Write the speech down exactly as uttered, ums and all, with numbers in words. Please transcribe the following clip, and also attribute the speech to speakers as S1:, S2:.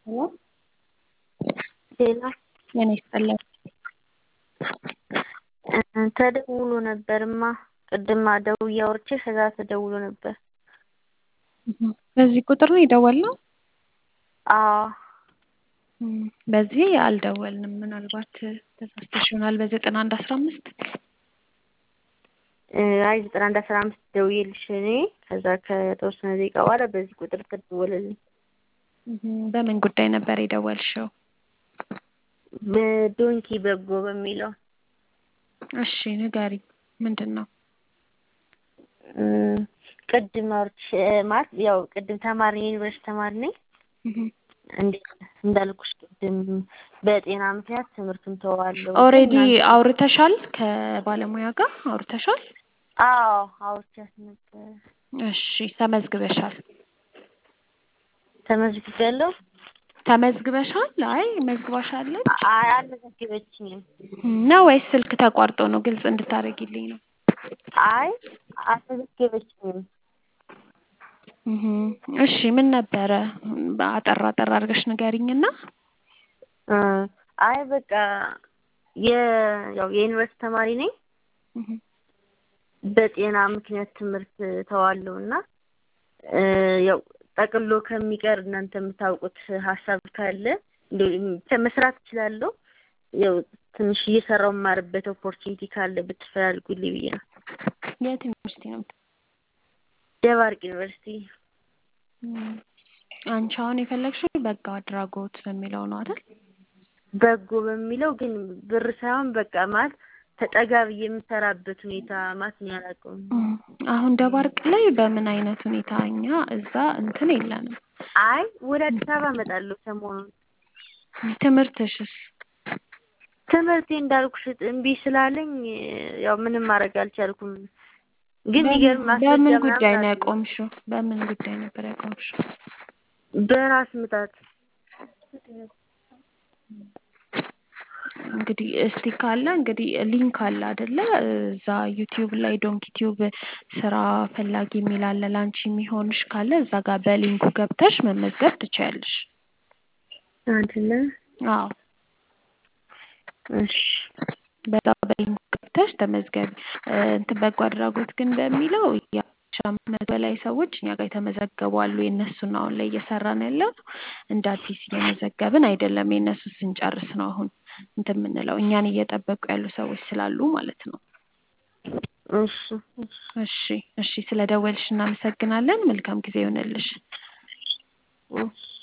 S1: ሄሎ
S2: ሌላ
S1: ጤና ይስጥልኝ።
S2: ተደውሎ ነበርማ ቅድም ደውዬ አውርቼ ከዛ ተደውሎ ነበር።
S1: በዚህ ቁጥር ነው የደወልነው?
S2: አዎ
S1: በዚህ አልደወልንም። ምናልባት ተሳስተሽ ይሆናል። በዘጠና አንድ አስራ አምስት
S2: አይ ዘጠና አንድ አስራ አምስት ደውዬልሽ እኔ ከዛ ከተወሰነ ደቂቃ በኋላ በዚህ ቁጥር ተደወለልኝ።
S1: በምን ጉዳይ ነበር የደወልሽው?
S2: በዶንኪ በጎ በሚለው።
S1: እሺ ንገሪኝ፣ ምንድን ነው?
S2: ቅድም አውርቼ ማለት ያው ቅድም ተማሪ ዩኒቨርሲቲ ተማሪ ነኝ። እንዳልኩሽ ቅድም በጤና ምክንያት ትምህርቱን ተዋለሁ።
S1: ኦሬዲ አውርተሻል? ከባለሙያ ጋር አውርተሻል?
S2: አዎ አውርቻት ነበር።
S1: እሺ ተመዝግበሻል?
S2: ተመዝግቤያለሁ።
S1: ተመዝግበሻል? አይ መዝግባሻለች?
S2: አይ አልመዘገበችኝም።
S1: ነው ወይስ ስልክ ተቋርጦ ነው? ግልጽ እንድታደርጊልኝ ነው።
S2: አይ አልመዘገበችኝም።
S1: እሺ ምን ነበረ? አጠር አጠር አድርገሽ ንገሪኝና።
S2: አይ በቃ የ ያው የዩኒቨርሲቲ ተማሪ ነኝ። በጤና ምክንያት ትምህርት ተዋለሁና ያው ጠቅሎ ከሚቀር እናንተ የምታውቁት ሀሳብ ካለ መስራት እችላለሁ። ያው ትንሽ እየሰራሁ የማርበት ኦፖርቹኒቲ ካለ ብትፈልጉልኝ ብዬ ነው።
S1: የት ዩኒቨርሲቲ ነው?
S2: ደባርቅ ዩኒቨርሲቲ።
S1: አንቺ አሁን የፈለግሽው በጎ አድራጎት በሚለው ነው አይደል?
S2: በጎ በሚለው ግን ብር ሳይሆን በቃ ማለት ተጠጋ ብዬ የምሰራበት ሁኔታ ማለት ነው ያላቀው።
S1: አሁን ደባርቅ ላይ በምን አይነት ሁኔታ እኛ እዛ እንትን የለንም።
S2: አይ ወደ አዲስ አበባ እመጣለሁ ሰሞኑን።
S1: ትምህርትሽስ?
S2: ትምህርቴ እንዳልኩሽ እምቢ ስላለኝ ያው ምንም ማድረግ አልቻልኩም። ግን ይገርም ማስረጃ
S1: በምን ጉዳይ ነው ያቆምሽው? በምን ጉዳይ ነበር ያቆምሽው?
S2: በራስ ምታት።
S1: እንግዲህ እስቲ ካለ እንግዲህ ሊንክ አለ አይደለ? እዛ ዩቲዩብ ላይ ዶንኪ ቲዩብ ስራ ፈላጊ የሚል አለ። ላንቺ የሚሆንሽ ካለ እዛ ጋር በሊንኩ ገብተሽ መመዝገብ ትችያለሽ።
S2: አይደለ?
S1: አዎ
S2: እሺ
S1: በዛ በሊንኩ ገብተሽ ተመዝገቢ። እንትን በጎ አድራጎት ግን በሚለው ከአምስት መቶ በላይ ሰዎች እኛ ጋር የተመዘገቡ አሉ። የእነሱን አሁን ላይ እየሰራን ያለው እንደ አዲስ እየመዘገብን አይደለም። የእነሱ ስንጨርስ ነው አሁን እንትን የምንለው። እኛን እየጠበቁ ያሉ ሰዎች ስላሉ ማለት ነው።
S2: እሺ
S1: እሺ እሺ፣ ስለደወልሽ እናመሰግናለን። መልካም ጊዜ ይሆንልሽ።
S2: እሺ